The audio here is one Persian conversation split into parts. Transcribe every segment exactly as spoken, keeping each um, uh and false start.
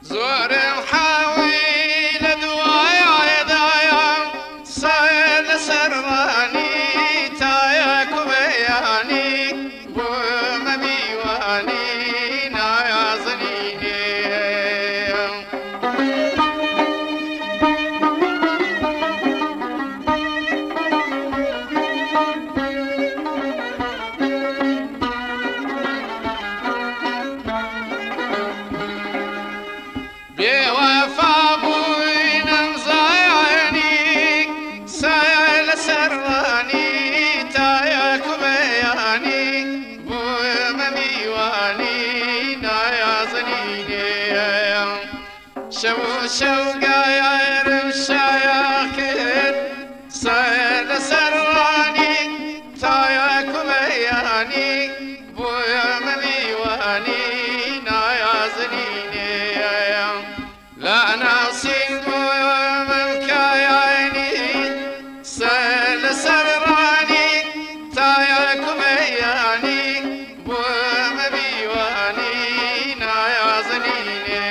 زور حاوي لدوايا دايا صيل سراني تايا كبياني بوم بيواني نايا زنيني بوفا بوينم زاياني سايل سراني تايا كبياني بوم بيواني نايا زنيني شو شوقا يا رمشايا خير سايل سراني تايا كبياني بوم بيواني نايا زنيني لا نصيب من كياني سل سراني تايا كمياني بوم بيواني نايا زنيني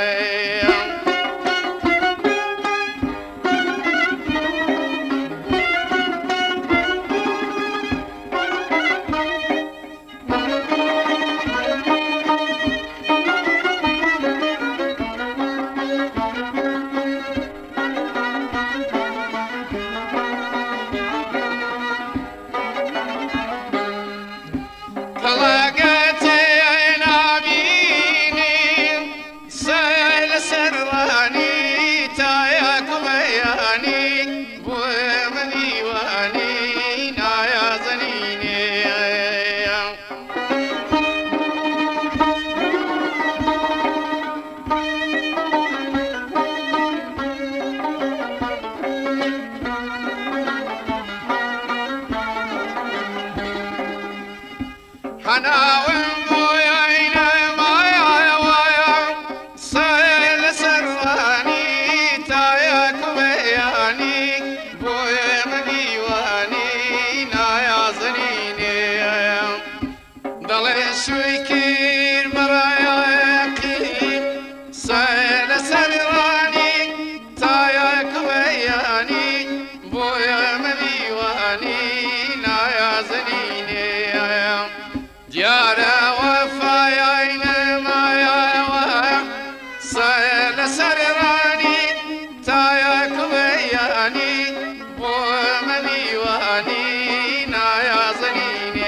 طلقتي نابيني سيل سراني تايا كمياني بوم ديواني نايا زنيني أنا وأبويا معايا ويا سيل سراني تايا كبياني بويا مديواني نايا زنيني ضل شوي كير مرايا كير سيل سراني تايا كبياني بويا مديواني نايا زنيني يا وفايا ما يا وها سيل سراني تايا كبياني بوم ديواني نايا زنيني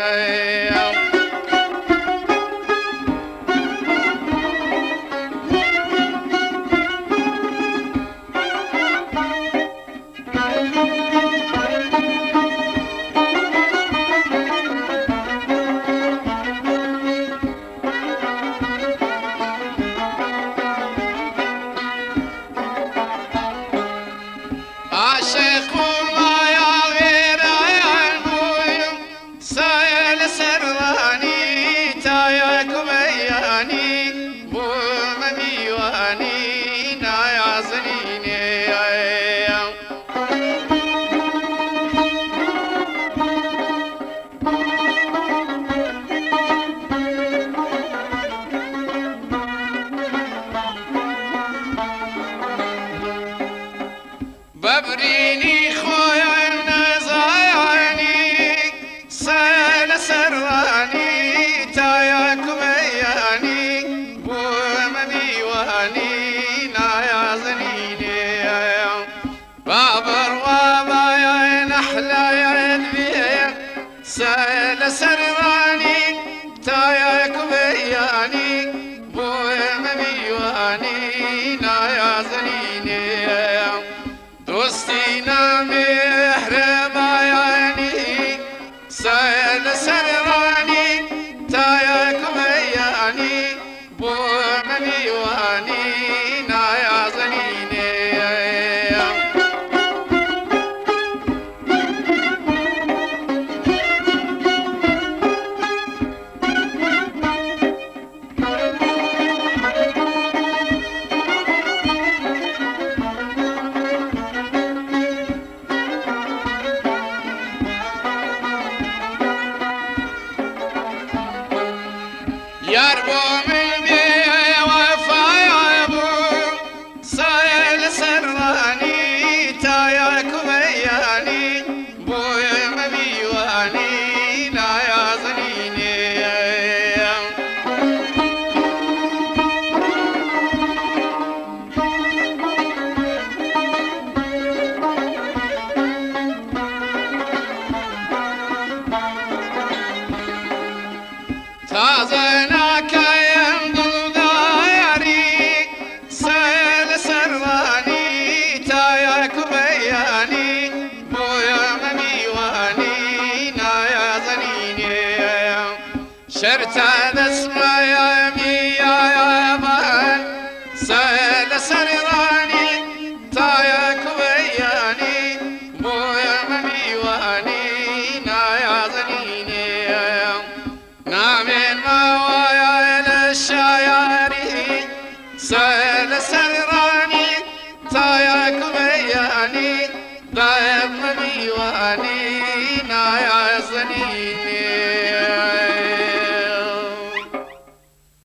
عاشق ما يا غير يا المويم سايل سراني تايا كبياني بوم ديواني نايا زنيني ببريني خويا النزاياني سيل سراني تايا كمياني بوم ديواني نايا زنيني بابر وابايا نحلى يا البيع سيل سراني تايا كمياني بوم ديواني نايا زنيني دوستينا محرم عياني سيل سراني تايا كمياني بوم ديواني نايا زنيني شرطان اسمع يا مي يا بان سال سرراني تايا كوياني بويا مميواني نايا ظنيني نامين ما ويا للشاياري سال سرراني تايا كوياني ضايا مميواني نايا ظنيني